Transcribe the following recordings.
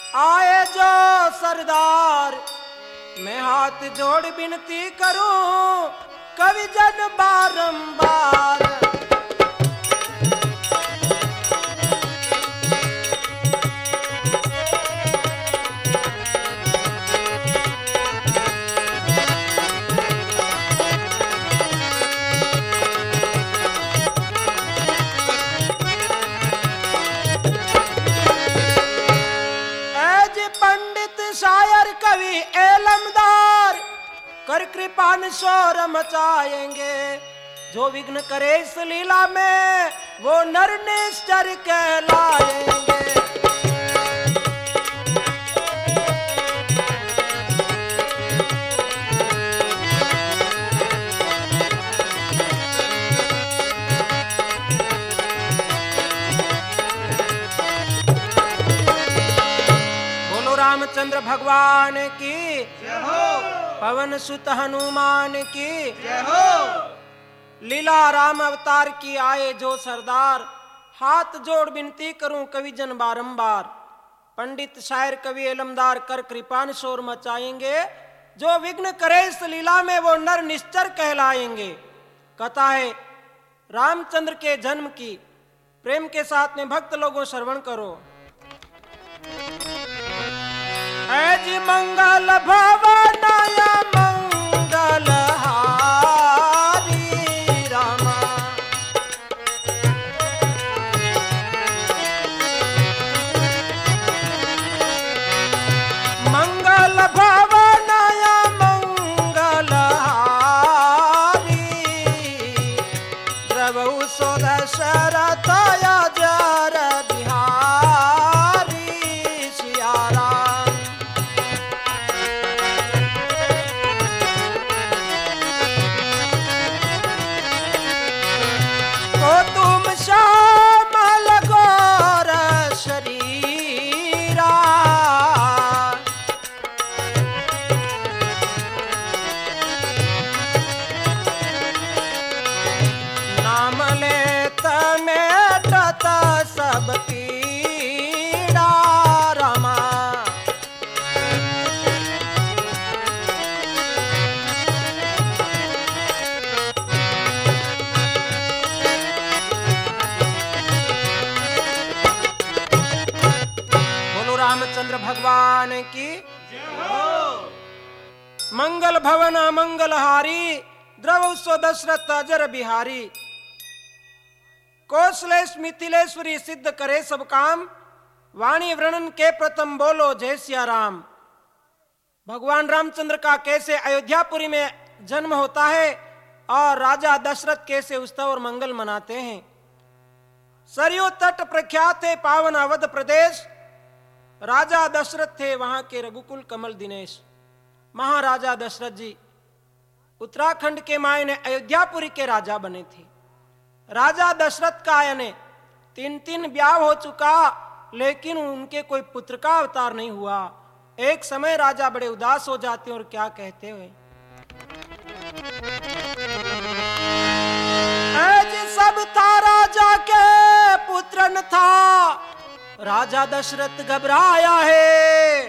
आए जो सरदार, मैं हाथ जोड़ विनती करूं कवि जन बारंबार। शायर कवि एलमदार कर कृपान शोर मचाएंगे, जो विघ्न करे इस लीला में वो नर निश्चर कहलाएंगे। रामचंद्र भगवान की जय हो, पवन सुत हनुमान की जय हो। लीला राम अवतार की आए जो सरदार, हाथ जोड़ विनती करूं कवि जन बारंबार। पंडित शायर कवि एलमदार कर कृपान शोर मचाएंगे, जो विघ्न करे इस लीला में वो नर निश्चर कहलाएंगे। कथा है रामचंद्र के जन्म की, प्रेम के साथ में भक्त लोगों श्रवण करो। जी मंगल भवनाय मंगल हारी रामा, मंगल भवनाय मंगल हारी, द्रवौ सो दशरथ अजर बिहारी सिया राम। श्यामल गौर शरीरा, नाम लेत मेटत सब पीड़ा रमा। रामचंद्र भगवान की जय हो। मंगल भवन मंगल हारी, द्रव सो दशरथ अजर बिहारी। कौशलेश मिथिलेश्वरी सिद्ध करे सब काम, वाणी वर्णन के प्रथम बोलो जय सिया राम। भगवान रामचंद्र का कैसे अयोध्यापुरी में जन्म होता है और राजा दशरथ कैसे उत्सव और मंगल मनाते हैं। सरयू तट प्रख्यात है पावन अवध प्रदेश। राजा दशरथ थे वहां के रघुकुल कमल दिनेश। महाराजा दशरथ जी उत्तराखंड के मायने अयोध्यापुरी के राजा बने थे। राजा दशरथ का यानी 3 ब्याह हो चुका, लेकिन उनके कोई पुत्र का अवतार नहीं हुआ। एक समय राजा बड़े उदास हो जाते और क्या कहते हुए, सब था राजा के पुत्र न था, राजा दशरथ घबराया है।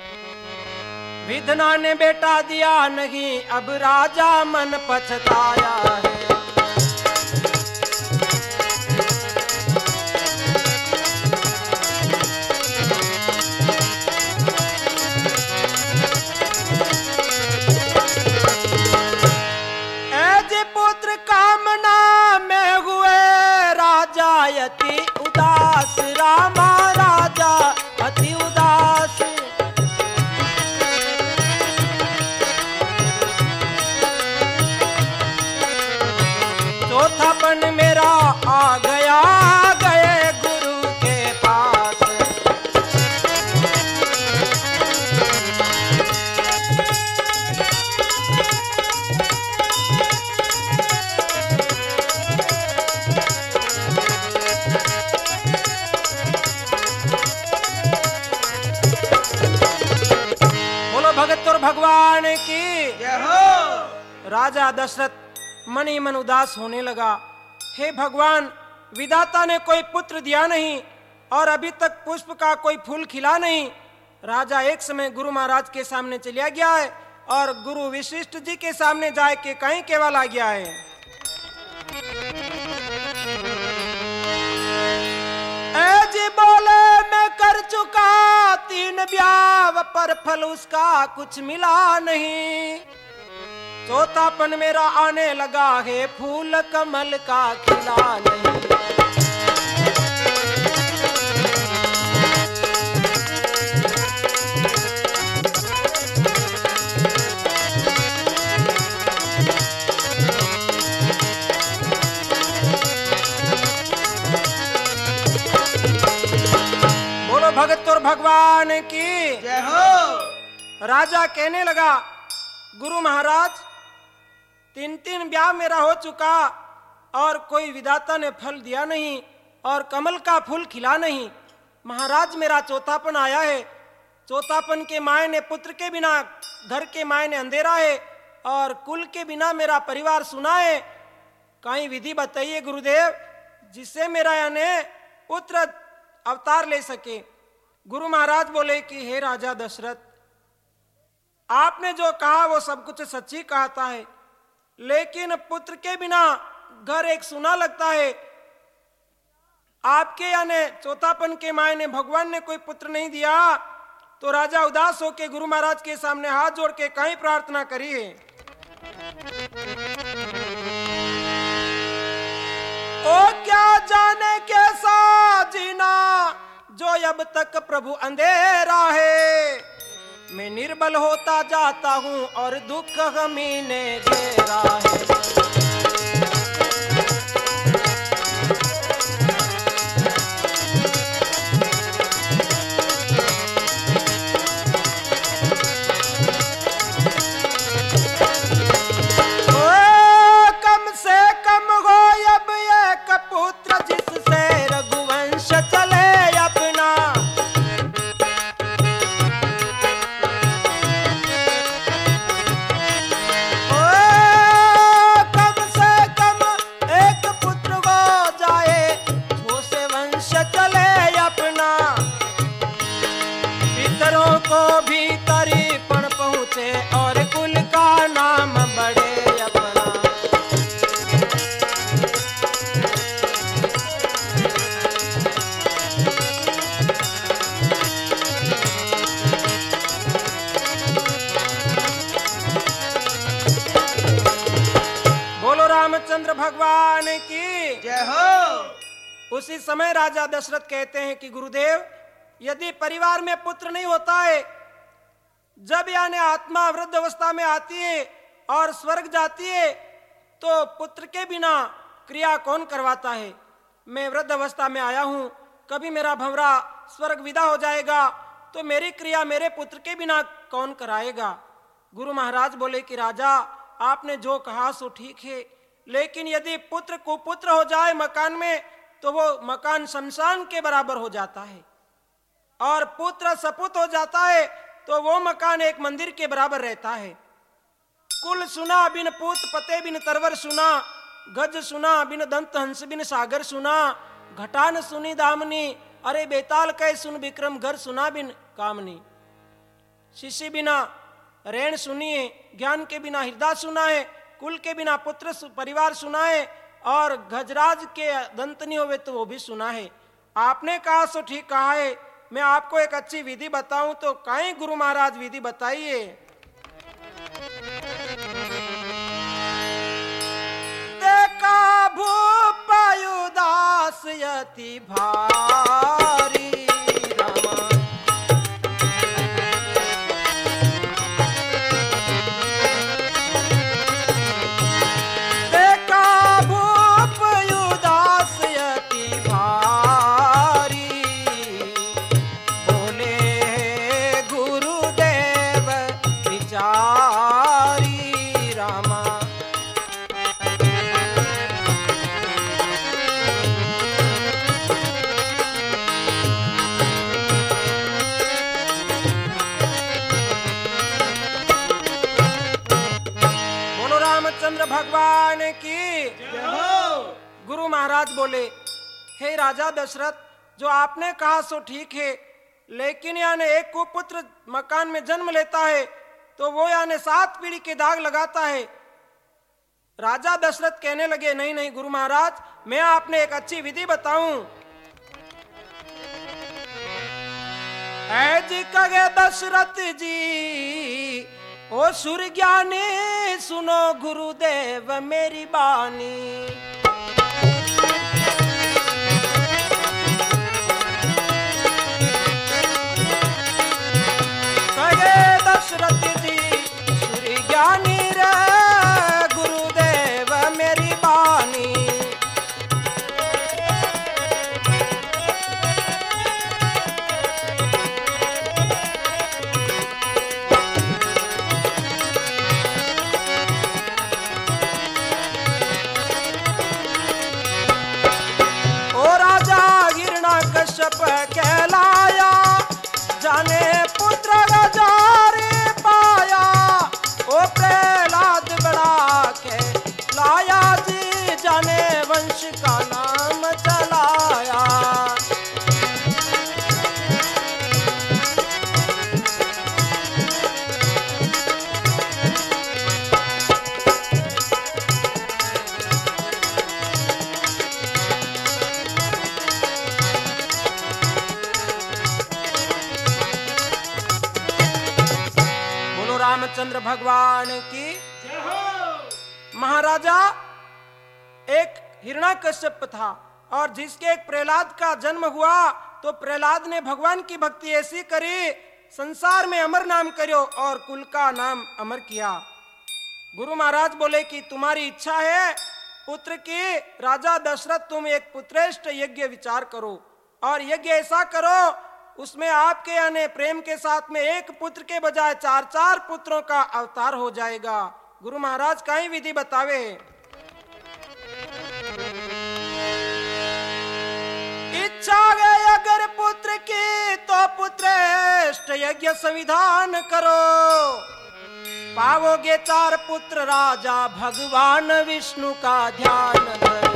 विधना ने बेटा दिया नहीं, अब राजा मन पछताया है। ऐसे पुत्र कामना में हुए राजा यति उदास रामा, राजा अति उदास। चौथापन मेरा आ गया, गए गुरु के पास। भगवान की जय हो। राजा दशरथ मन ही मन उदास होने लगा। हे भगवान, विधाता ने कोई पुत्र दिया नहीं और अभी तक पुष्प का कोई फूल खिला नहीं। राजा एक समय गुरु महाराज के सामने चलिया गया है और गुरु वशिष्ठ जी के सामने जाए के कहीं केवल आ गया है। जी बोले मैं कर चुका 3 ब्याह पर फल उसका कुछ मिला नहीं, चौथापन मेरा आने लगा है फूल कमल का खिला नहीं। बोलो भगत और भगवान की जय हो। राजा कहने लगा गुरु महाराज 3 ब्याह मेरा हो चुका और कोई विधाता ने फल दिया नहीं और कमल का फूल खिला नहीं। महाराज मेरा चौथापन आया है, चौथापन के मायने पुत्र के बिना घर के मायने अंधेरा है और कुल के बिना मेरा परिवार सुना है। कहीं विधि बताइए गुरुदेव जिससे मेरा यानी पुत्र अवतार ले सके। गुरु महाराज बोले कि हे राजा दशरथ, आपने जो कहा वो सब कुछ सच्ची कहता है, लेकिन पुत्र के बिना घर एक सुना लगता है। आपके यानी चौथापन के मायने भगवान ने कोई पुत्र नहीं दिया, तो राजा उदास होकर गुरु महाराज के सामने हाथ जोड़ के कहीं प्रार्थना करी है। ओ क्या जाने कैसा जीना जो अब तक प्रभु अंधेरा है, मैं निर्बल होता जाता हूं और दुख हमी ने घेरा है। कम से कम हो अब एक पुत्र जिससे रघुवंश चले अपना। कम से कम एक पुत्र हो जाए जो से वंश चले अपना। पितरों को भी तरीपण पहुँचे और कुल का नाम बढ़े अपना। बोलो रामचंद्र भगवान की जय हो। उसी समय राजा दशरथ कहते हैं कि गुरुदेव यदि परिवार में पुत्र नहीं होता है, जब यानी आत्मा वृद्ध अवस्था में आती है और स्वर्ग जाती है, तो पुत्र के बिना क्रिया कौन करवाता है। मैं वृद्ध अवस्था में आया हूं, कभी मेरा भंवरा स्वर्ग विदा हो जाएगा तो मेरी क्रिया मेरे पुत्र के बिना कौन कराएगा। गुरु महाराज बोले कि राजा आपने जो कहा सो ठीक है, लेकिन यदि पुत्र कुपुत्र हो जाए मकान में तो वो मकान शमशान के बराबर हो जाता है, और पुत्र सपुत हो जाता है तो वो मकान एक मंदिर के बराबर रहता है। कुल सुना बिन पूत पते बिन तरवर सुना, गज सुना बिन दंत हंस बिन सागर सुना, घटान सुनी दामनी, अरे बेताल कह सुन विक्रम घर सुना बिन कामनी। शिष्य बिना रेण सुनिए, ज्ञान के बिना हृदय सुना है, कुल के बिना पुत्र परिवार सुना है, और गजराज के दंत नहीं होवे तो वो भी सुना है। आपने कहा सो ठीक कहा है। मैं आपको एक अच्छी विधि बताऊं तो कहीं गुरु महाराज विधि बताइए। देखा भूप उदास यति भारी रामा, देखा भूप उदास यति भारी, बोले गुरुदेव विचारी रामा। रामचंद्र भगवान की जय हो। गुरु महाराज बोले हे राजा दशरथ, जो आपने कहा सो ठीक है, लेकिन यानी एक कुपुत्र मकान में जन्म लेता है तो वो यानी 7 पीढ़ी के दाग लगाता है। राजा दशरथ कहने लगे, नहीं नहीं गुरु महाराज, मैं आपने एक अच्छी विधि बताऊं। जी कहे दशरथ जी, ओ सुर ज्ञानी सुनो गुरुदेव मेरी बानी। कहे दशरथ जी सुर ज्ञानी रे गुरुदेव मेरी बानी। कश्यप कहलाया, जाने पुत्र गजारे पाया। ओ प्रहलाद बड़ा के लाया जी, जाने वंश का नाम चलाया। रामचंद्र भगवान की जय हो। महाराजा एक हिरण्यकश्यप था और जिसके एक प्रहलाद का जन्म हुआ तो प्रहलाद ने भगवान की भक्ति ऐसी करी, संसार में अमर नाम करो और कुल का नाम अमर किया। गुरु महाराज बोले कि तुम्हारी इच्छा है पुत्र की, राजा दशरथ तुम एक पुत्रेष्ट यज्ञ विचार करो और यज्ञ ऐसा करो उसमें आपके यानी प्रेम के साथ में एक पुत्र के बजाय 4-4 पुत्रों का अवतार हो जाएगा। गुरु महाराज का ही विधि बतावे। इच्छा है अगर पुत्र की तो पुत्रेष्ट यज्ञ संविधान करो। पाओगे 4 पुत्र राजा भगवान विष्णु का ध्यान करो।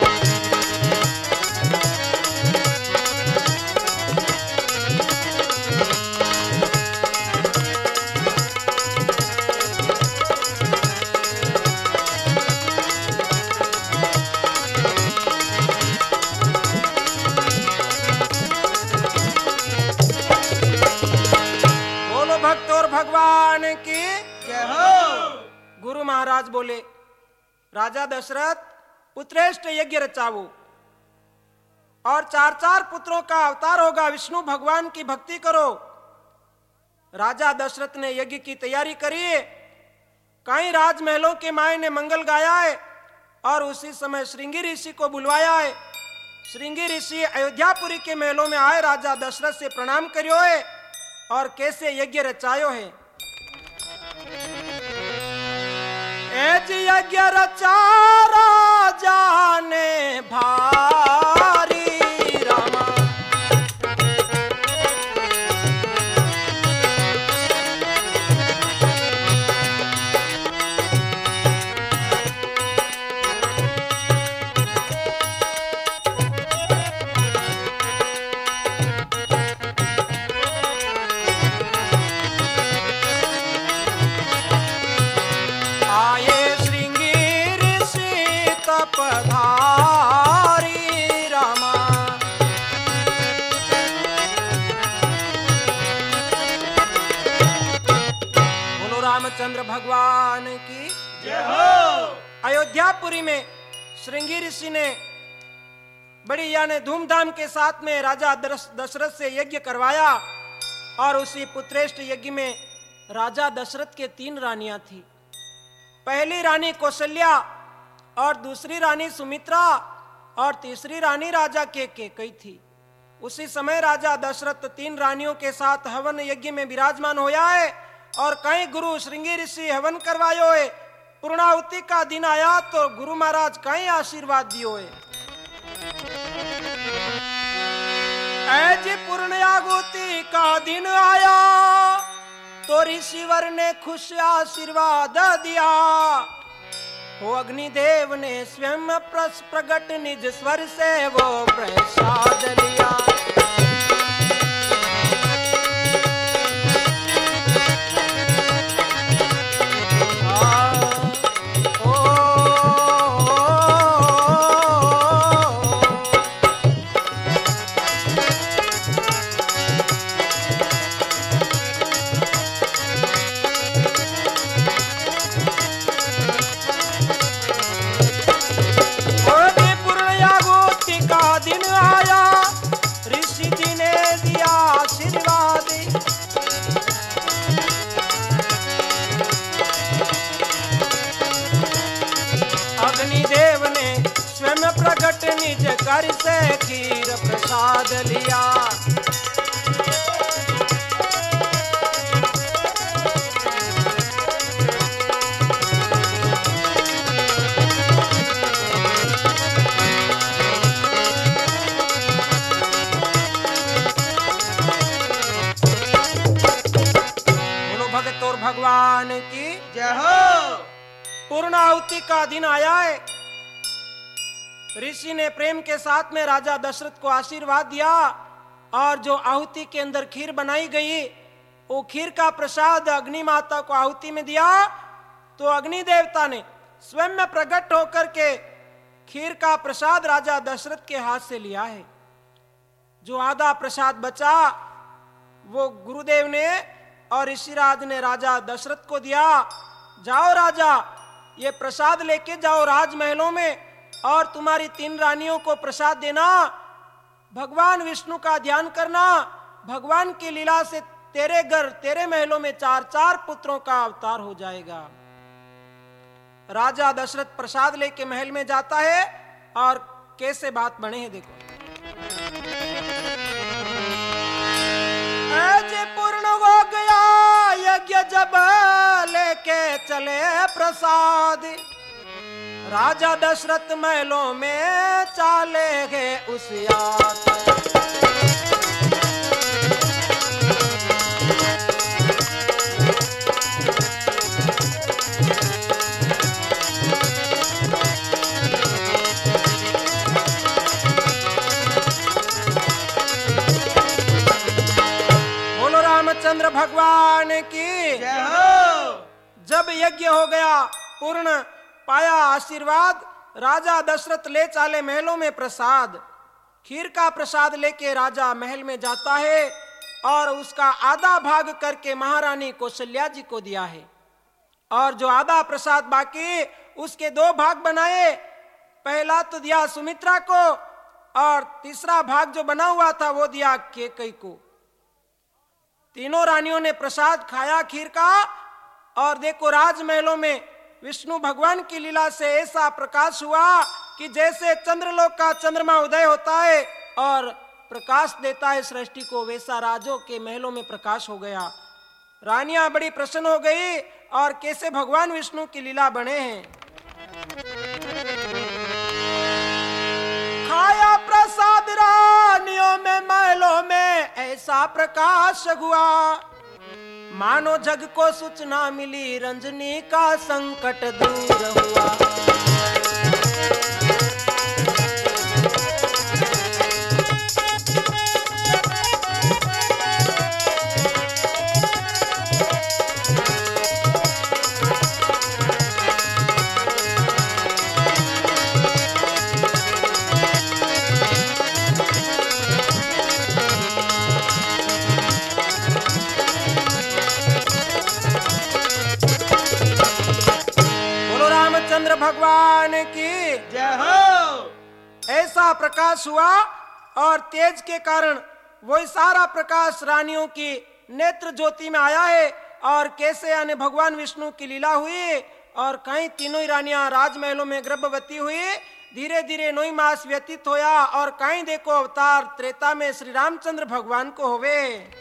भगवान की जय हो। गुरु महाराज बोले, राजा दशरथ पुत्रेष्ट यज्ञ रचाओ और 4-4 पुत्रों का अवतार होगा, विष्णु भगवान की भक्ति करो। राजा दशरथ ने यज्ञ की तैयारी करी। कई राजमहलों के माए ने मंगल गाया है और उसी समय श्रृंगी ऋषि को बुलवाया है। श्रृंगी ऋषि अयोध्यापुरी के महलों में आए, राजा दशरथ से प्रणाम करियो है और कैसे यज्ञ रचायो है। एज यज्ञ रचा राजा ने भारी रामा। पधारी रामा। बोलो रामचंद्र भगवान की जय हो। अयोध्यापुरी में श्रृंगी ऋषि ने बड़ी यानी धूमधाम के साथ में राजा दशरथ से यज्ञ करवाया और उसी पुत्रेष्ट यज्ञ में राजा दशरथ के 3 रानियां थी। पहली रानी कौशल्या और दूसरी रानी सुमित्रा और तीसरी रानी राजा केकई थी। उसी समय राजा दशरथ 3 रानियों के साथ हवन यज्ञ में विराजमान होया है और कई गुरु श्रृंगी ऋषि हवन करवायो है। पूर्णाहुति का दिन आया तो गुरु महाराज कई आशीर्वाद दियो है। ऐजी पूर्णाहुति का दिन आया तो ऋषिवर ने खुश आशीर्वाद दिया। वो अग्निदेव ने स्वयं प्रगट निज स्वर से वो प्रसाद लिया। अग्निदेव ने स्वयं प्रकट निज कर से खीर प्रसाद लिया। भगवान की जय हो। पूर्ण आहुति का दिन आया है। ऋषि ने प्रेम के साथ में राजा दशरथ को आशीर्वाद दिया और जो आहुति के अंदर खीर बनाई गई वो खीर का प्रसाद अग्नि माता को आहुति में दिया। तो अग्नि देवता ने स्वयं में प्रकट होकर के खीर का प्रसाद राजा दशरथ के हाथ से लिया है। जो आधा प्रसाद बचा वो गुरुदेव ने और ऋषिराज ने राजा दशरथ को दिया। जाओ राजा, ये प्रसाद लेके जाओ राजमहलों में और तुम्हारी 3 रानियों को प्रसाद देना। भगवान विष्णु का ध्यान करना। भगवान की लीला से तेरे घर तेरे महलों में 4-4 पुत्रों का अवतार हो जाएगा। राजा दशरथ प्रसाद लेके महल में जाता है और कैसे बात बने हैं देखो। पूर्ण हो गया यज्ञ जब लेके चले प्रसाद, राजा दशरथ महलों में चाले गए उस याद। चंद्र भगवान की जय हो। जब यज्ञ हो गया, पूर्ण पाया आशीर्वाद, राजा दशरथ ले चाले महलों में प्रसाद। खीर का प्रसाद लेके राजा महल में जाता है और उसका आधा भाग करके महारानी कौशल्या जी को दिया है और जो आधा प्रसाद बाकी उसके 2 भाग बनाए। पहला तो दिया सुमित्रा को और तीसरा भाग जो बना हुआ था वो दिया कैकेयी को। तीनों रानियों ने प्रसाद खाया खीर का और देखो राजमहलों में विष्णु भगवान की लीला से ऐसा प्रकाश हुआ कि जैसे चंद्रलोक का चंद्रमा उदय होता है और प्रकाश देता है सृष्टि को, वैसा राजों के महलों में प्रकाश हो गया। रानियां बड़ी प्रसन्न हो गई और कैसे भगवान विष्णु की लीला बने हैं। खाया प्रसाद रानियों में महलों में ऐसा प्रकाश हुआ, मानो जग को सूचना मिली रंजनी का संकट दूर हुआ। चंद्र भगवान की जय हो। ऐसा प्रकाश हुआ और तेज के कारण वही सारा प्रकाश रानियों की नेत्र ज्योति में आया है और कैसे यानी भगवान विष्णु की लीला हुई और कहीं तीनों ही रानियां राजमहलों में गर्भवती हुई। धीरे धीरे 9 मास व्यतीत होया और कहीं देखो अवतार त्रेता में श्री रामचंद्र भगवान को होवे।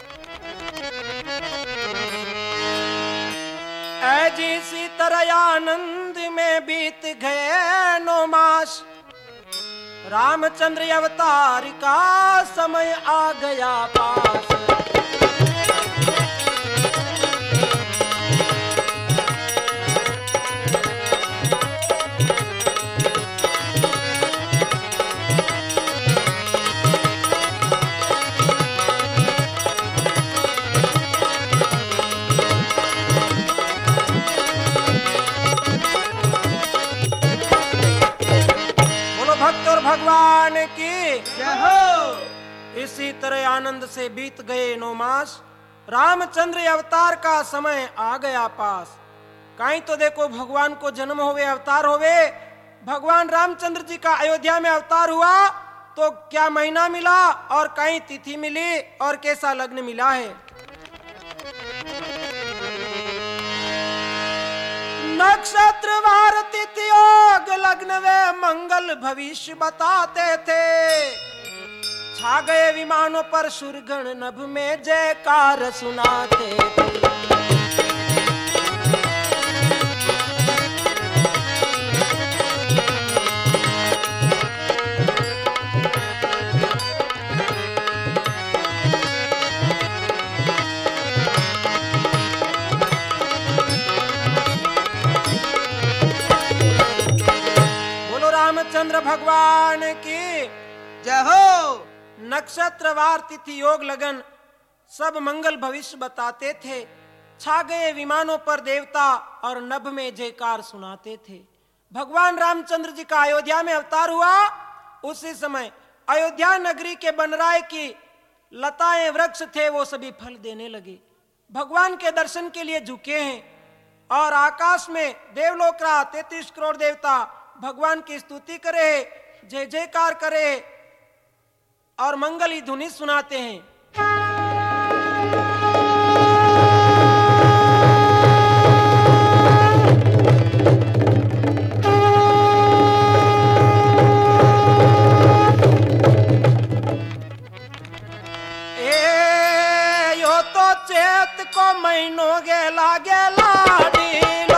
ऐजी सी तरह आनंद में बीत गए 9 मास, रामचंद्र अवतार का समय आ गया पास। भगवान की जय हो। इसी तरह आनंद से बीत गए 9 मास, रामचंद्र अवतार का समय आ गया पास। कहीं तो देखो भगवान को जन्म होवे अवतार होवे। भगवान रामचंद्र जी का अयोध्या में अवतार हुआ तो क्या महीना मिला और कहीं तिथि मिली और कैसा लग्न मिला है। नक्षत्र वार तिथि योग लग्न मंगल भविष्य बताते थे। छा गए विमानों पर सुरगण, नभ में जयकार सुनाते थे। रामचंद्र भगवान की जय हो। नक्षत्रवार तिथि योग लगन सब मंगल भविष्य बताते थे। छा गए विमानों पर देवता और नभ में जयकार सुनाते थे। भगवान रामचंद्र जी का अयोध्या में अवतार हुआ। उसी समय अयोध्या नगरी के बनराय की लताएं वृक्ष थे, वो सभी फल देने लगे। भगवान के दर्शन के लिए झुके हैं और आकाश में देवलोक रहा 33 करोड़ देवता भगवान की स्तुति करे, जय जयकार करे और मंगली धुनी सुनाते हैं। ए यो तो चेत को महीनों गेला गेला डीलो।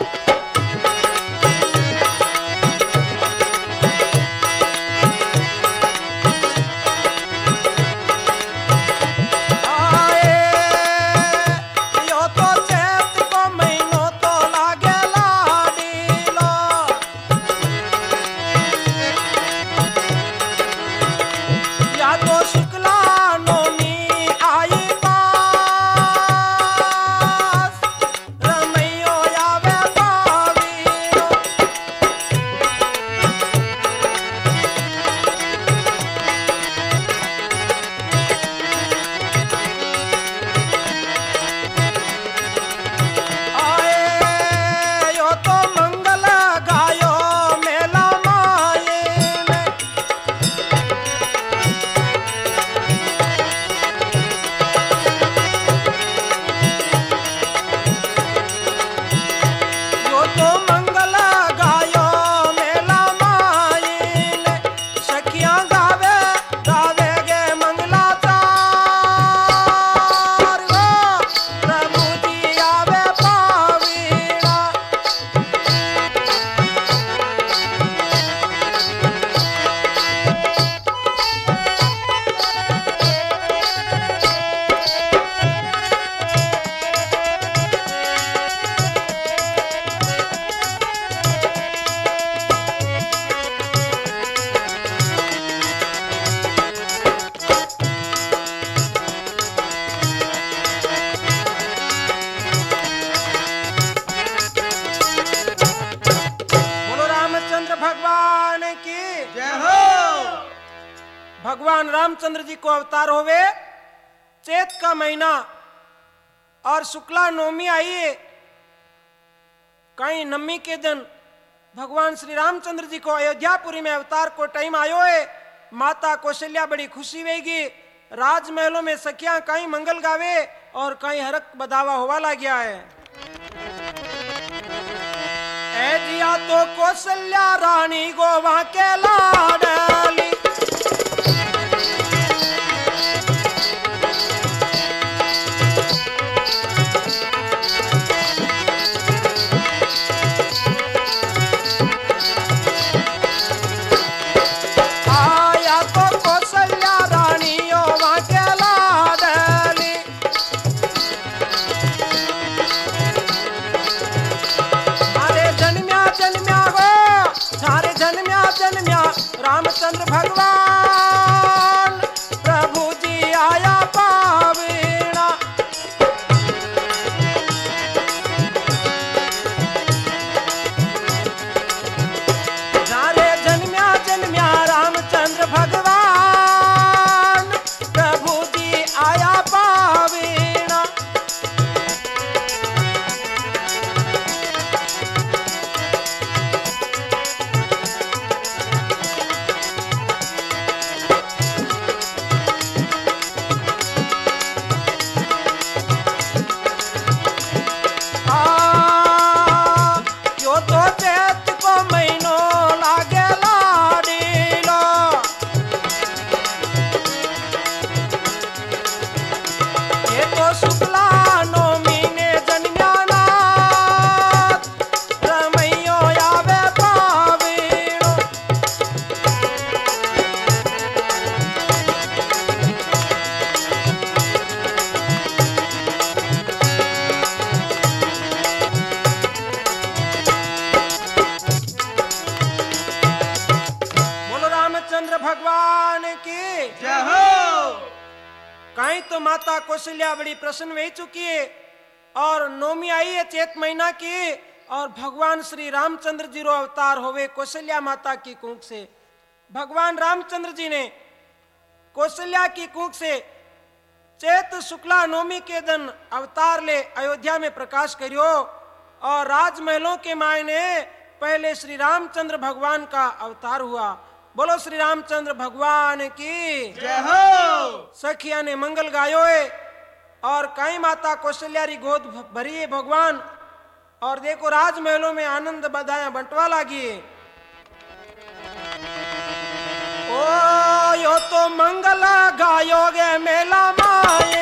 भगवान रामचंद्र जी को अवतार होवे। चैत का महीना और शुक्ला नवमी आई है। कई नवमी के दिन भगवान श्री रामचंद्र जी को अयोध्यापुरी में अवतार को टाइम आयो है। माता कौशल्या बड़ी खुशी वेगी। राजमहलों में सखियां कई मंगल गावे और कई हरक बधावा हुआ ला गया है। ए जिया तो कौशल्या रानी गोवा के लाडली। रामचंद्र भगवान प्रभु जी आया पावीना। जारे जन्म्या जन्म्या रामचंद्र भगवान प्रभु जी आया पावीना। भगवान की जय हो। कहीं तो माता कौशल्या बड़ी प्रसन्न हो चुकी है और नौमी आई है चैत महीना की और भगवान श्री रामचंद्र जी रो अवतार होवे कौशल्या माता की कुंख से। भगवान रामचंद्र जी ने कौशल्या की कुंख से चैत शुक्ला नौमी के दिन अवतार ले अयोध्या में प्रकाश करियो और राजमहलों के मायने पहले श्री रामचंद्र भगवान का अवतार हुआ। बोलो श्री रामचंद्र भगवान की जय हो। सखिया ने मंगल गायो है और कई माता कौशल्या री गोद भरी है भगवान और देखो राजमहलों में आनंद बधाइयां बंटवा लागी है। ओ यो तो मंगल गायोगे मेला माए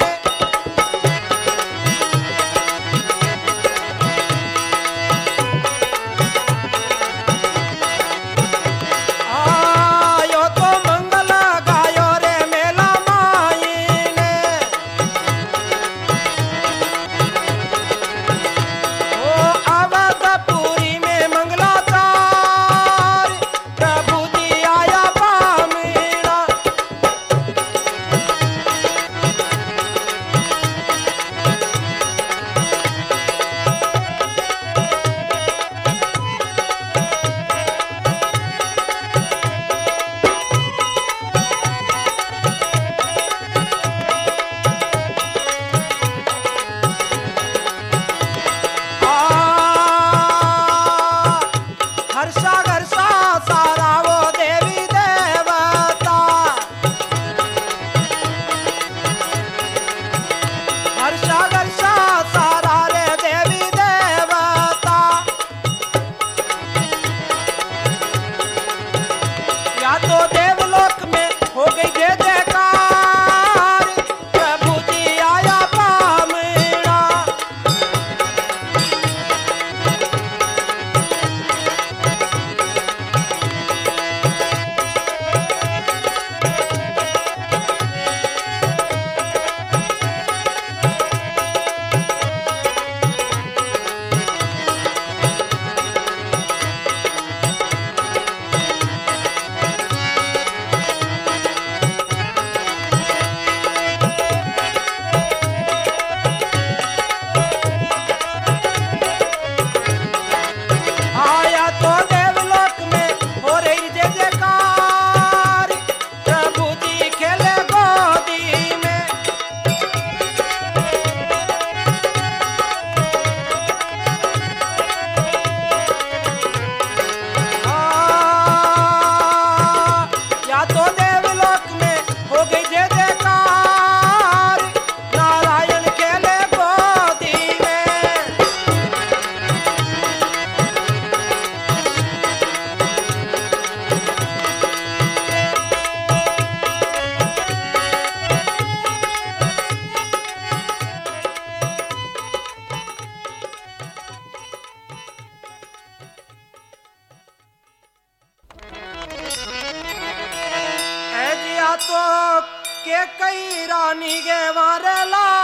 तो के कई रानी गे वारे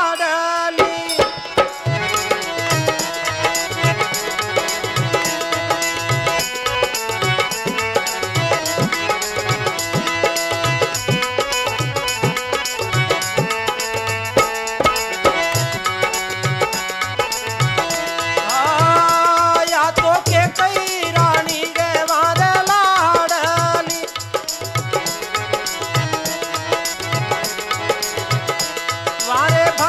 लाडली वारे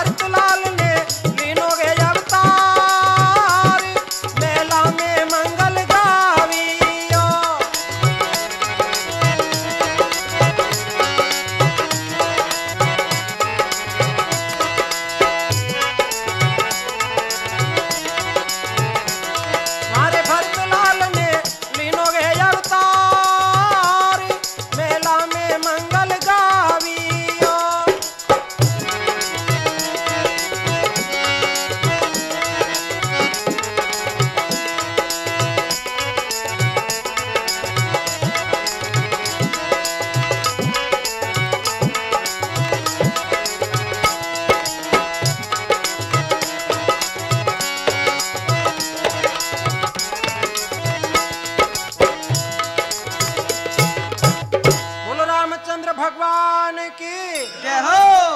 जय हो।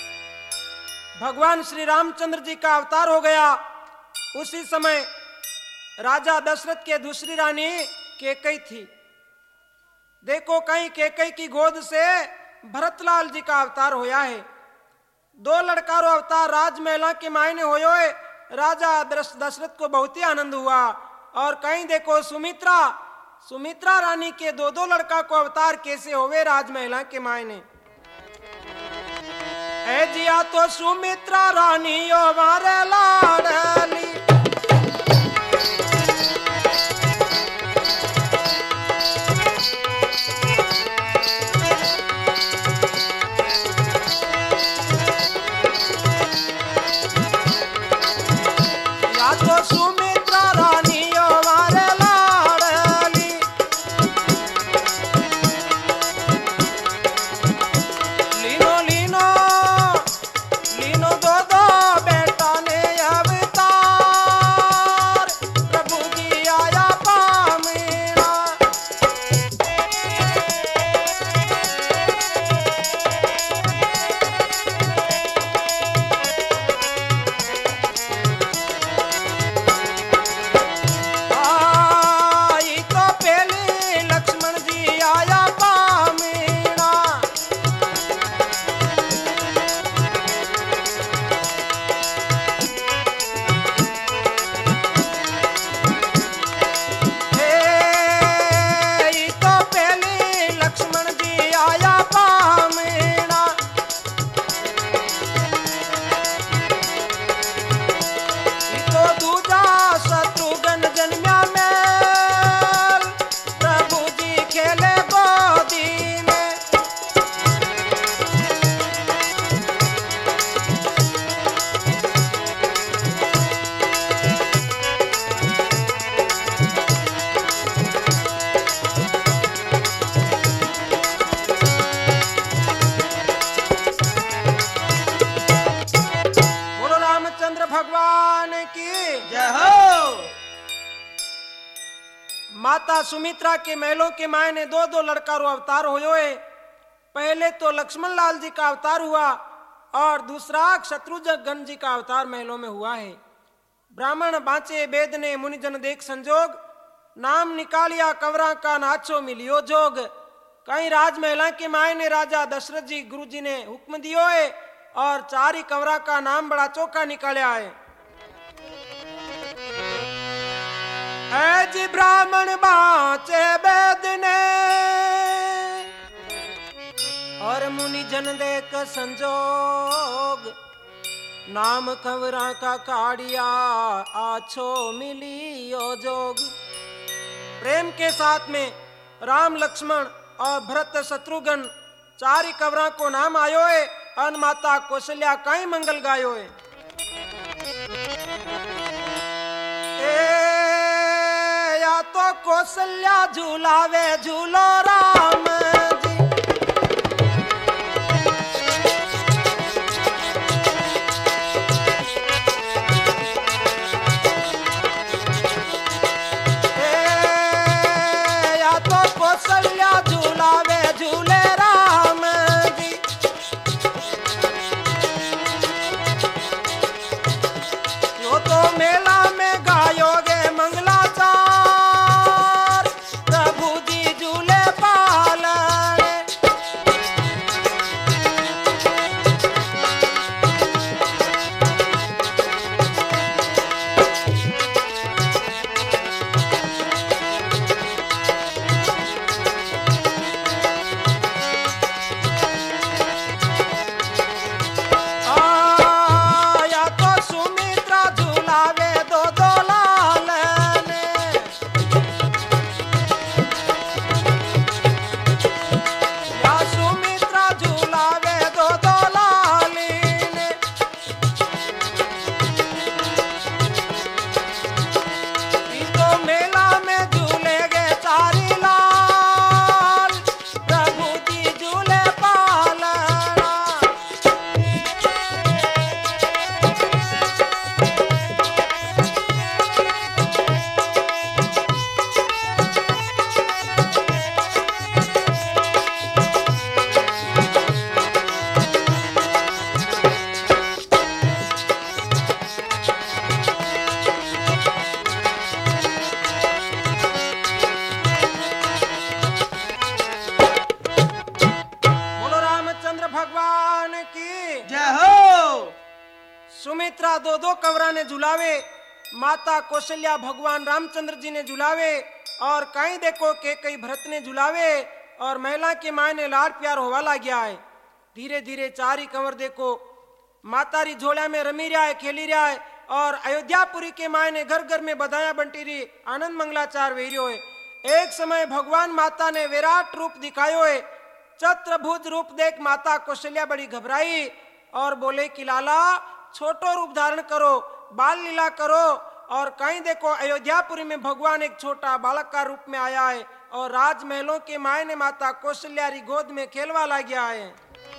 भगवान श्री रामचंद्र जी का अवतार हो गया। उसी समय राजा दशरथ के दूसरी रानी कैकेयी थी। देखो कहीं कैकेयी की गोद से भरतलाल जी का अवतार होया है। दो लड़कारो अवतार राजमहला के मायने होयो है। राजा दशरथ को बहुत ही आनंद हुआ। और कहीं देखो सुमित्रा रानी के दो दो लड़का को अवतार कैसे होवे राजमहला के मायने। है जिया तो सुमित्रा रानी ओ मारे लाडली, या तो सुमित्रा रानी ओ मारे लाडली, लीनो लीनो लीनो दो दो बेटा ने अवतार, प्रभु जी आया पामीना। आई तो पहले लक्ष्मण जी आया पामीना। ई तो पहले लक्ष्मण जी आया पामीना। ई तो दूजा शत्रुघ्न जन्म्या मेल, प्रभु जी खेले गोदी में। बोलो रामचंद्र भगवान की। जय हो। माता सुमित्रा के महलों के मायने दो दो लड़कारो अवतार होयो है। पहले तो लक्ष्मण लाल जी का अवतार हुआ और दूसरा शत्रुघ्न जी का अवतार महलों में हुआ है। ब्राह्मण बाँचे वेद ने मुनिजन देख संजोग, नाम निकालिया कंवरा का नाचो मिलियो जोग। कहीं राजमहला के मायने राजा दशरथ जी गुरु जी ने हुक्म दियो है और चार ही कंवरा का नाम बड़ा चौका निकाला है। जी ब्राह्मण बाँचे वेद ने और मुनि जन देख संजोग, नाम कंवरा का काढ़िया आछो मिलियो जोग। प्रेम के साथ में राम लक्ष्मण और भरत शत्रुघ्न चार ही कंवरा को नाम आयो है। अन माता कौशल्या कई मंगल गायो है। या तो कौशल्या झूलावे झूलो राम जी, या तो कौशल्या झूलावे झूले राम जी। यो तो मेला में गायोगे मंगलाचार, प्रभु जी झूले पाल सुमित्रा दो दो कवरा ने झुलावे, माता कौशल्या भगवान रामचंद्र जी ने झुलावे, और कहीं देखो के कई भरत ने झुलावे, और महिला के माय ने लाड प्यार होवा लग गया है। धीरे धीरे चारी कंवर देखो मातारी झोला में रमी रहा है, खेली रहा है, और अयोध्यापुरी के माय ने घर घर में बधाया बंटी रही, आनंद मंगलाचार वेरियो है। एक समय भगवान माता ने विराट रूप दिखायो है। चतुर्भुज रूप देख माता कौशल्या बड़ी घबराई और बोले कि लाला छोटो रूप धारण करो, बाल लीला करो, और कहीं देखो अयोध्यापुरी में भगवान एक छोटा बालक का रूप में आया है, और राजमहलों के माय ने माता कौशल्या री गोद में खेलवा ला गया है।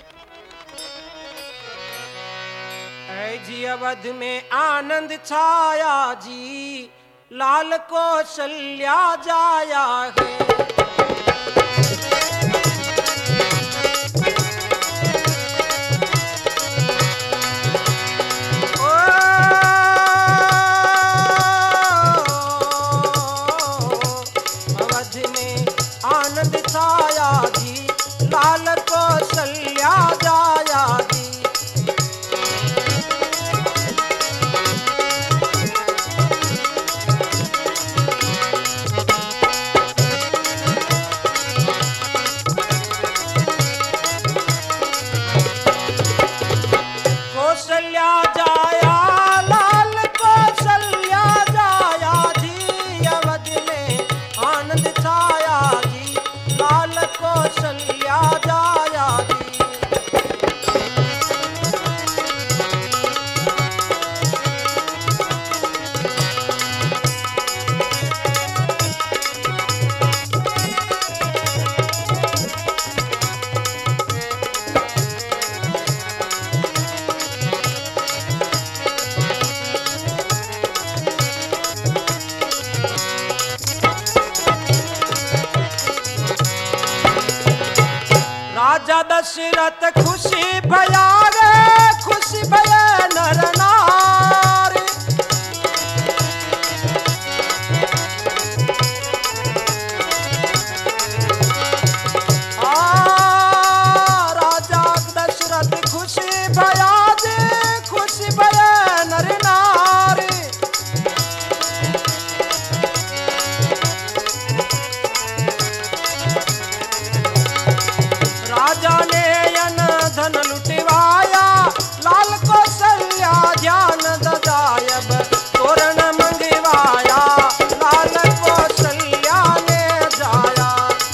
ऐ जी अवध में आनंद छाया जी, लाल कौशल्या जाया है। आनंद छाया जी, लाल कौशल्या जाया जी। कौशल्या जाया, लाल कौशल्या जाया जी, अवध में आनंद छाया जी, लाल कौशल्या जाया जी। राजा दशरथ खुशी भया रे, खुशी भया नर नारी। राजा दशरथ खुशी भया जे, खुशी भया नर नारी। राजा ने अन धन लुटवाया, लाल कौशल्या ध्यान ददायब तोरण मंगवाया, लाल कौशल्या ने जाया।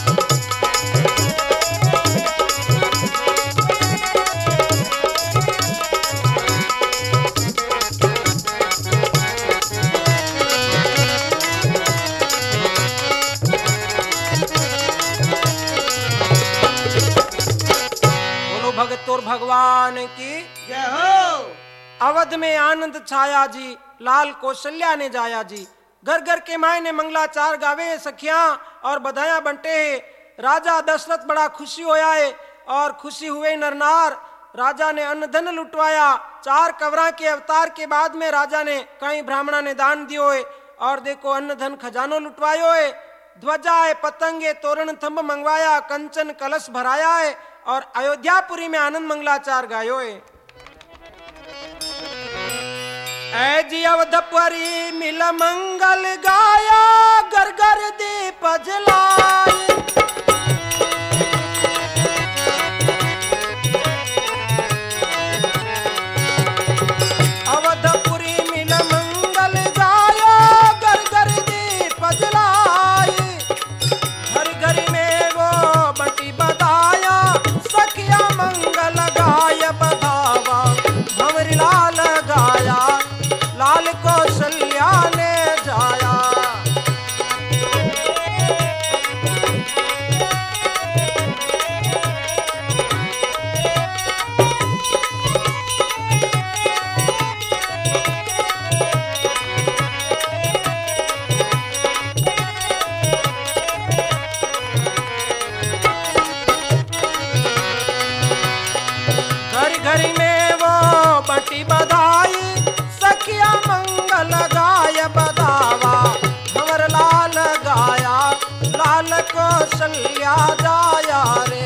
भगत और भगवान की जय हो। अवध में आनंद छाया जी, लाल कौशल्या ने जाया जी। घर घर के माय ने मंगलाचार गावे, सखियां और बधाइयां बंटे है। राजा दशरथ बड़ा खुशी होया है, और खुशी हुए नरनार। राजा ने अन्न धन लुटवाया। 4 कवरा के अवतार के बाद में राजा ने कई ब्राह्मणा ने दान दियो है, और देखो अन्न धन खजानो लुटवायो है। ध्वजा है, पतंगे, तोरण थंब मंगवाया, कंचन कलश भराया है, और अयोध्यापुरी में आनंद मंगलाचार गायो है। ऐ जी अवधपुरी मिल मंगल गाया, घर घर दीप जलाए। अवधपुरी मिल मंगल गाया, घर घर दीप जलाए। घर घर में वो बटी बधाया, सखिया मंगल गाय बधावा, भंवरी लाल गाया, लाल कौशल्या ने जाया। घर घर में वो बटी बधाई, सखिया मंगल गाय बधावा, भंवर लाल गाया, लाल कौशल्या जाया रे।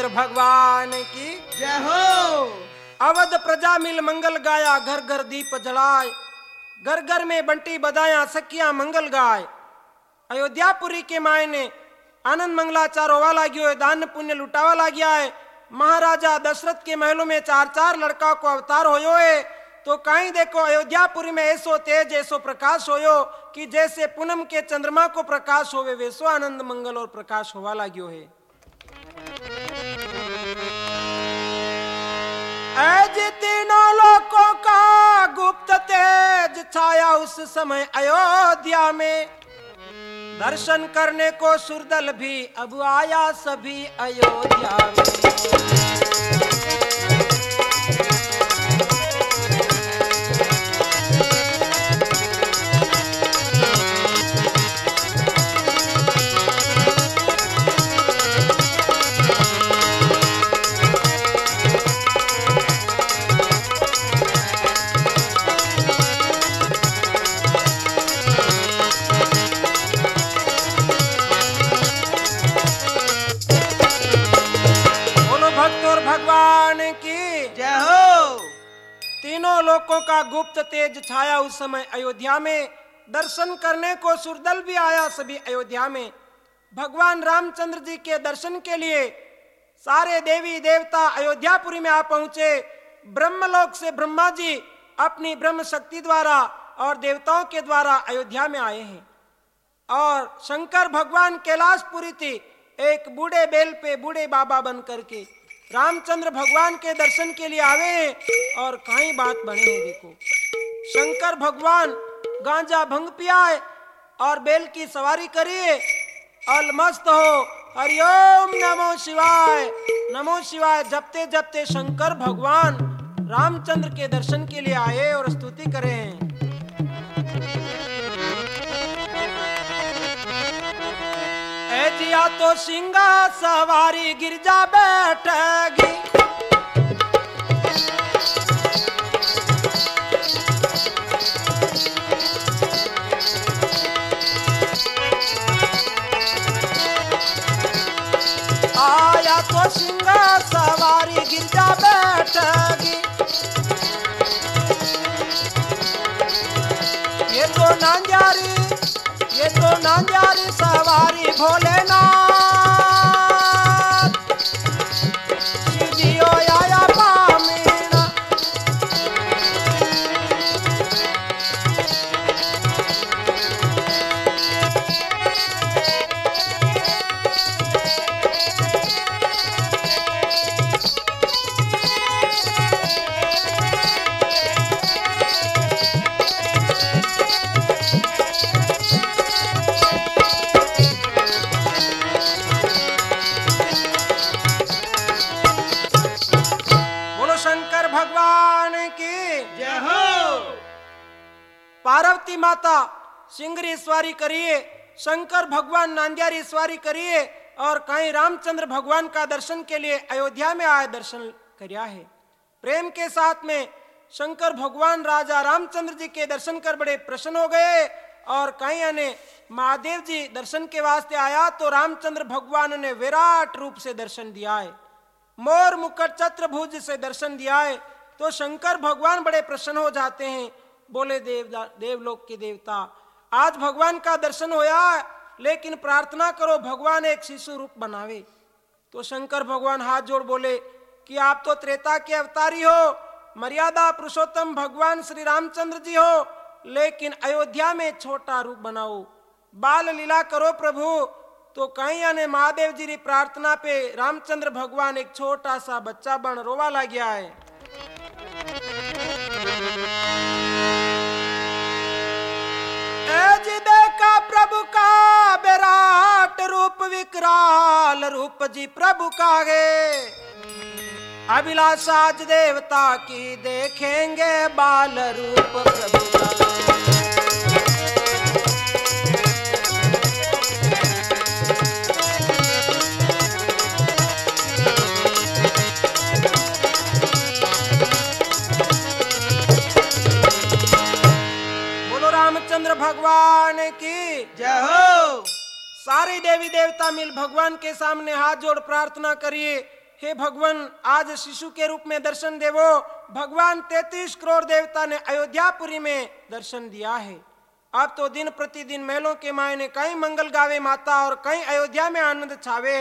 रामचंद्र भगवान की जय हो। अवध प्रजा मिल मंगल गाया, घर घर दीप जलाए, घर घर में बंटी बधाया, सखिया मंगल गाय। अयोध्यापुरी के मायने आनंद मंगलाचारो वाला गयो है, दान पुण्य लुटावा ला गया है। महाराजा दशरथ के महलों में 4-4 लड़का को अवतार होयो है। तो कहीं देखो अयोध्यापुरी में ऐसो तेज ऐसो प्रकाश होयो कि जैसे पूनम के चंद्रमा को प्रकाश होवे वैसो आनंद मंगल और प्रकाश होवा लाग्यो है। आज तीनों लोकों का गुप्त तेज छाया उस समय अयोध्या में, दर्शन करने को सुरदल भी अब आया सभी अयोध्या में। तीनों लोकों का गुप्त तेज छाया उस समय अयोध्या में, दर्शन करने को सुरदल भी आया सभी अयोध्या में। भगवान रामचंद्र जी के दर्शन के लिए सारे देवी देवता अयोध्यापुरी में आ पहुंचे। ब्रह्मलोक से ब्रह्मा जी अपनी ब्रह्म शक्ति द्वारा और देवताओं के द्वारा अयोध्या में आए हैं। और शंकर भगवान कैलाशपुरी थी एक बूढ़े बेल पे बूढ़े बाबा बन करके रामचंद्र भगवान के दर्शन के लिए आवे हैं। और कहीं बात बने हैं, देखो शंकर भगवान गांजा भंग पियाए और बेल की सवारी करिए और मस्त हो हरिओम नमो शिवाय नमो शिवाय जपते जपते शंकर भगवान रामचंद्र के दर्शन के लिए आए और स्तुति करे हैं। जिया तो सिंगा सवारी गिरजा बैठेगी, आया तो सिंगा सवारी गिरजा बैठेगी। ये तो नांजारी सवारी भोलेनाथ, शिवजियो आया पामीना। पार्वती माता सिंगरी सवारी करिए, शंकर भगवान नांदियारी सवारी करिए और कहीं रामचंद्र भगवान का दर्शन के लिए अयोध्या में आए दर्शन करिया है। प्रेम के साथ में शंकर भगवान राजा रामचंद्र जी के दर्शन कर बड़े प्रसन्न हो गए। और कहीं ने महादेव जी दर्शन के वास्ते आया तो रामचंद्र भगवान ने विराट रूप से दर्शन दिया है, मोर मुकुट चतुर्भुज से दर्शन दिया है। तो शंकर भगवान बड़े प्रसन्न हो जाते हैं, बोले देवलोक के देवता आज भगवान का दर्शन होया, लेकिन प्रार्थना करो भगवान एक शिशु रूप बनावे। तो शंकर भगवान हाथ जोड़ बोले कि आप तो त्रेता के अवतारी हो, मर्यादा पुरुषोत्तम भगवान श्री रामचंद्र जी हो, लेकिन अयोध्या में छोटा रूप बनाओ, बाल लीला करो प्रभु। तो कहीं ने महादेव जी की प्रार्थना पे रामचंद्र भगवान एक छोटा सा बच्चा बन रोवा लग गया है। देखा प्रभु का विराट रूप, विकराल रूप जी प्रभु का है। अभिलाषा आज देवता की देखेंगे बाल रूप प्रभु का। रामचंद्र भगवान की जय हो। सारे देवी देवता मिल भगवान के सामने हाथ जोड़ प्रार्थना करिए, हे भगवान, आज शिशु के रूप में दर्शन देवो। भगवान 33 करोड़ देवता ने अयोध्यापुरी में दर्शन दिया है। अब तो दिन प्रतिदिन महलों के मायने कहीं मंगल गावे माता और कहीं अयोध्या में आनंद छावे।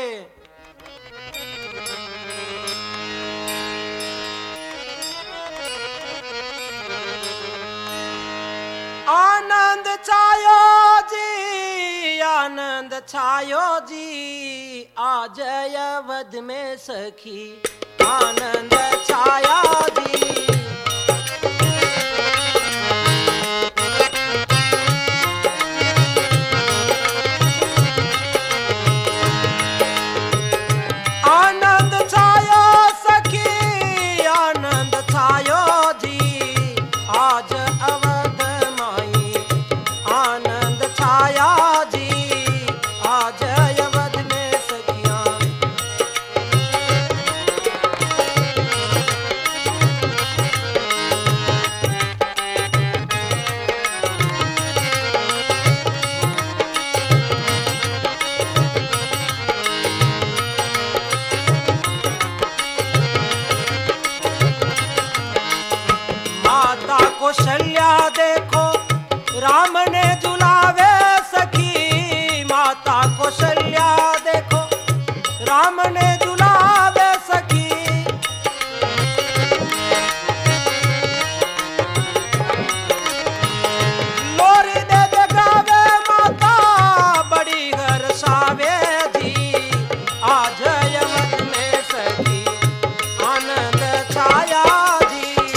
आनंद छायो जी, आनंद छायो जी, आज अवध में सखी आनंद छाया जी। आनंद छायो सखी, आनंद छायो जी, आज अवध माई आनंद छाया जी, आज अवध में सखियां। माता कौशल्या देखो राम ने झुलावे सखी, माता कौशल्या देखो राम ने झुलावे सखी। लोरी दे जगावे माता बड़ी हर्षावे जी, आज अवध में सखी आनंद छाया जी।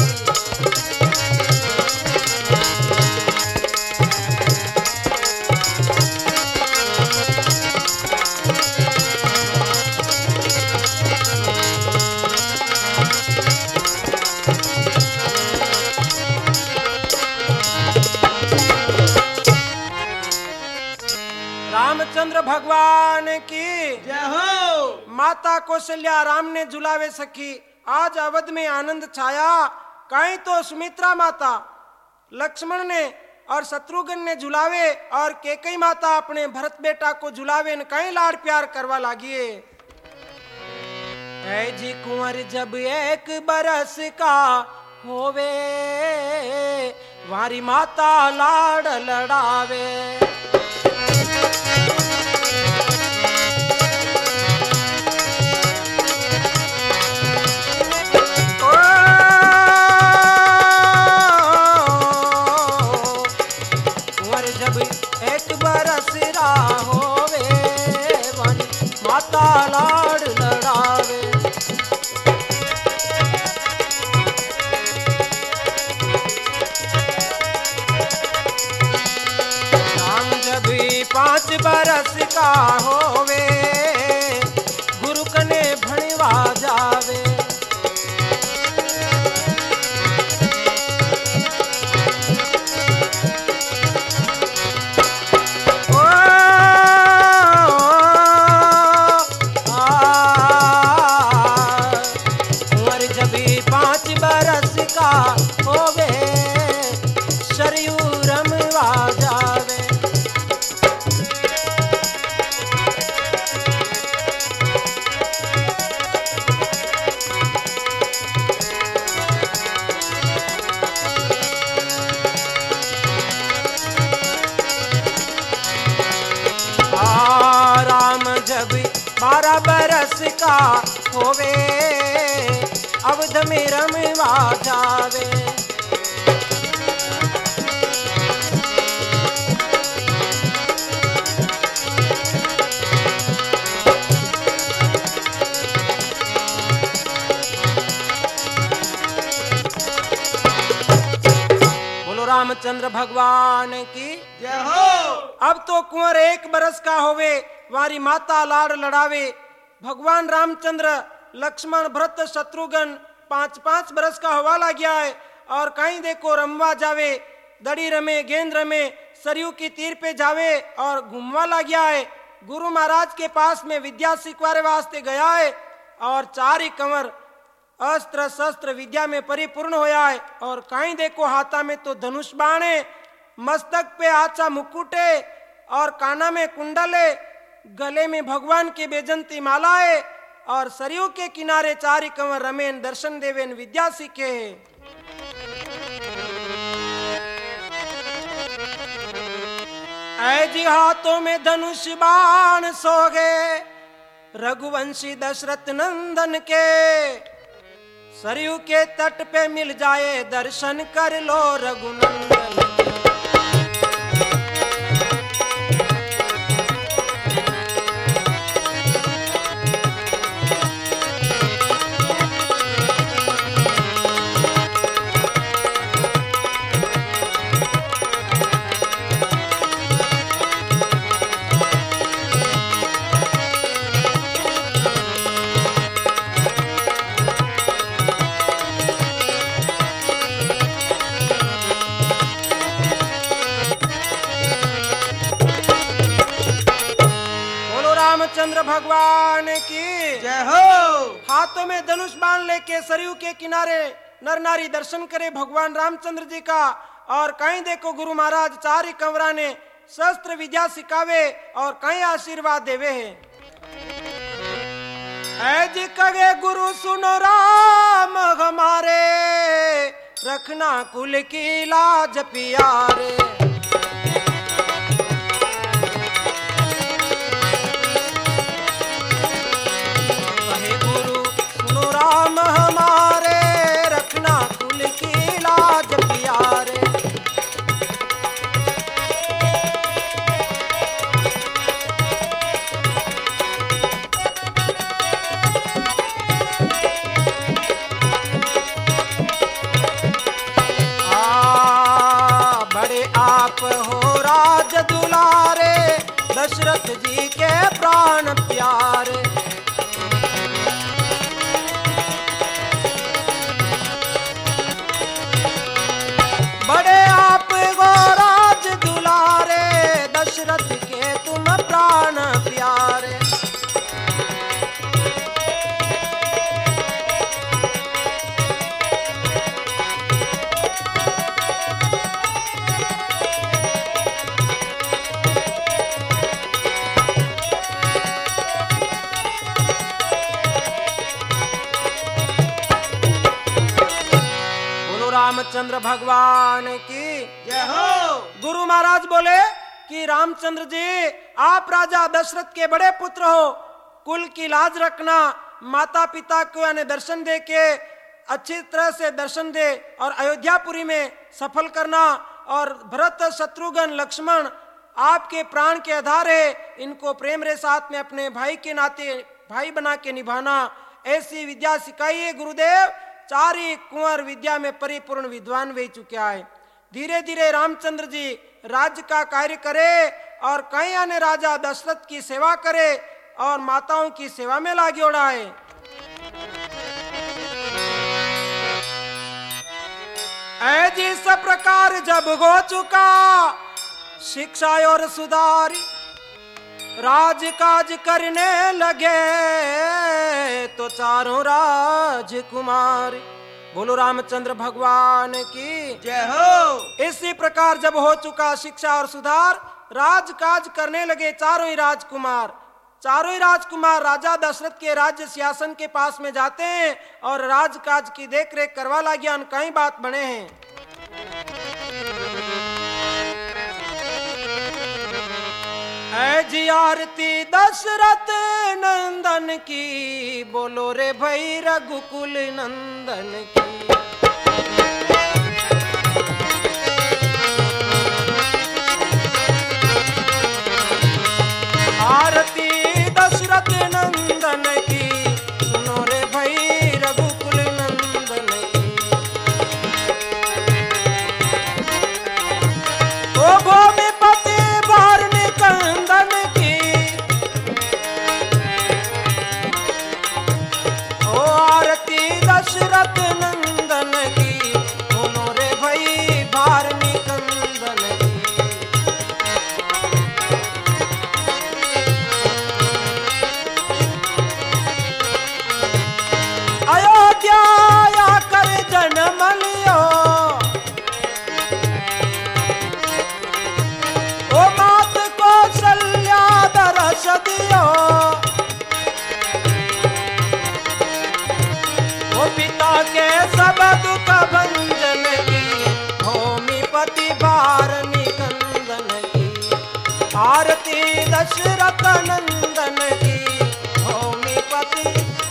रामचंद्र भगवान की जय हो। माता कौशल्या राम ने झुलावे सखी, आज अवध में आनंद छाया। कहीं तो सुमित्रा माता लक्ष्मण ने और शत्रुघ्न ने झुलावे और कैकेयी माता अपने भरत बेटा को झुलावे, कहीं लाड़ प्यार करवा लागिए। ऐ जी कुंवर जब 1 बरस का होवे, वारी माता लाड़ लड़ावे। कुंवर जब 1 बरस रा होवे, वारी माता लाड़ लड़ावे। राम जब 5 बरस का होवे, गुरु कने भणवा जावे। कुंवर जब 5 बरस का होवे, सरयू रमवा जावे। राम जब 12 बरस का होवे, अवध में रमवा जावे। बोलो रामचंद्र भगवान की जय हो। अब तो कुंवर 1 बरस का होवे, वारी माता लाड़ लड़ावे। भगवान रामचंद्र लक्ष्मण भरत शत्रुघ्न 5-5 बरस का हवा ला गया है और कहीं देखो रमवा जावे। दड़ी रमे गेंद रमे, सरयू की तीर पे जावे और घूमवा ला गया है। गुरु महाराज के पास में विद्या सीखवारे वास्ते गया है और 4 ही कंवर अस्त्र शस्त्र विद्या में परिपूर्ण होया है। और कहीं देखो हाथा में तो धनुष बाण है, मस्तक पे आचा मुकुटे और काना में कुंडल है, गले में भगवान की बेजंती माला है और सरयू के किनारे चारि कंवर रमेन दर्शन देवेन विद्या सीखे। ऐ जी हाथों में धनुष बाण सोगे रघुवंशी दशरथ नंदन के, सरयू के तट पे मिल जाए दर्शन कर लो रघुनंदन। रामचंद्र भगवान की जय हो। हाथों में धनुष बाण लेके सरयू के किनारे नर नारी दर्शन करे भगवान रामचंद्र जी का। और कहीं देखो गुरु महाराज चारि कंवरा ने शस्त्र विद्या सिखावे और कहीं आशीर्वाद देवे है। ऐ जी कगे गुरु सुनो राम हमारे, रखना कुल की लाज प्यारे। राम हमारे, रखना कुल की लाज प्यारे। बड़े आप हो राज दुलारे, दशरथ जी के प्राण प्यारे। बड़े आप गो राज दुलारे, दशरथ के तुम प्राण प्यारे। रामचंद्र भगवान की जय हो। गुरु महाराज बोले कि रामचंद्र जी आप राजा दशरथ के बड़े पुत्र हो, कुल की लाज रखना, माता पिता को यानी दर्शन दे के अच्छी तरह से दर्शन दे और अयोध्यापुरी में सफल करना। और भरत शत्रुघ्न लक्ष्मण आपके प्राण के आधार है, इनको प्रेम रे साथ में अपने भाई के नाते भाई बना के निभाना। ऐसी विद्या सिखाइए गुरुदेव। चारि कुंवर विद्या में परिपूर्ण विद्वान वे चुका है। धीरे धीरे रामचंद्र जी राज्य का कार्य करे और कई अन्य राजा दशरथ की सेवा करे और माताओं की सेवा में लागे उड़ाए। ऐ जी सब प्रकार जब हो चुका शिक्षा और सुधारी, राजकाज करने लगे तो चारों राजकुमार। बोलो रामचंद्र भगवान की जय हो। इसी प्रकार जब हो चुका शिक्षा और सुधार, राजकाज करने लगे चारों ही राजकुमार। चारों ही राजकुमार राजा दशरथ के राज्य सिंहासन के पास में जाते हैं और राजकाज की देखरेख करवा लागियान कई बात बने हैं। ऐ जी आरती दशरथ नंदन की, बोलो रे भाई रघुकुल नंदन की। आरती दशरथ नंदन की, सुनो रे भाई रघुकुल नंदन की। ओ भूमिपति वारणी कंदन की, ओ आरती दशरथ नंदन दशरथ नंदन की भूमिपति।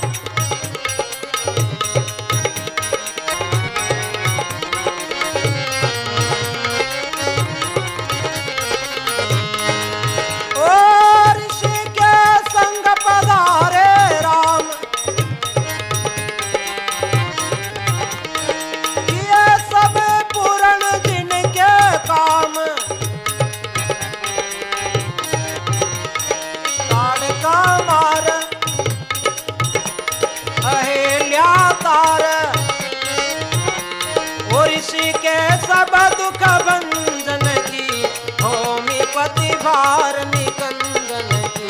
और ऋषि के संग पधारे राम, किए सब पूर्ण जिनके काम। ताड़का मार अहेल्या तार, और ऋषि के सब दुख भंजन की भूमिपति भार निकंदन की।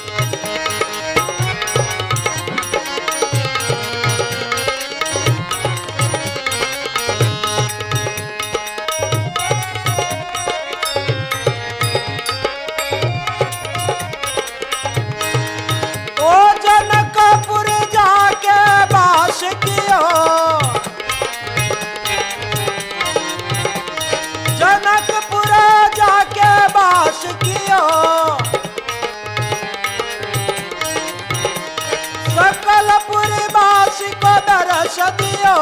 ओ जनकपुर जाके बास कियो, जनकपुर जाके बास कियो। सकलपुर बास को दर्श दियो,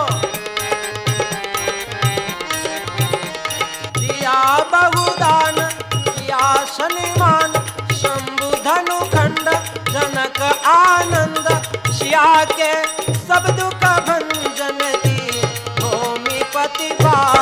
दिया बहुदान किया सन्मान। शंभु धनु खंड जनक आनंद, सिया के सब दुख भंजन की भूमिपति भार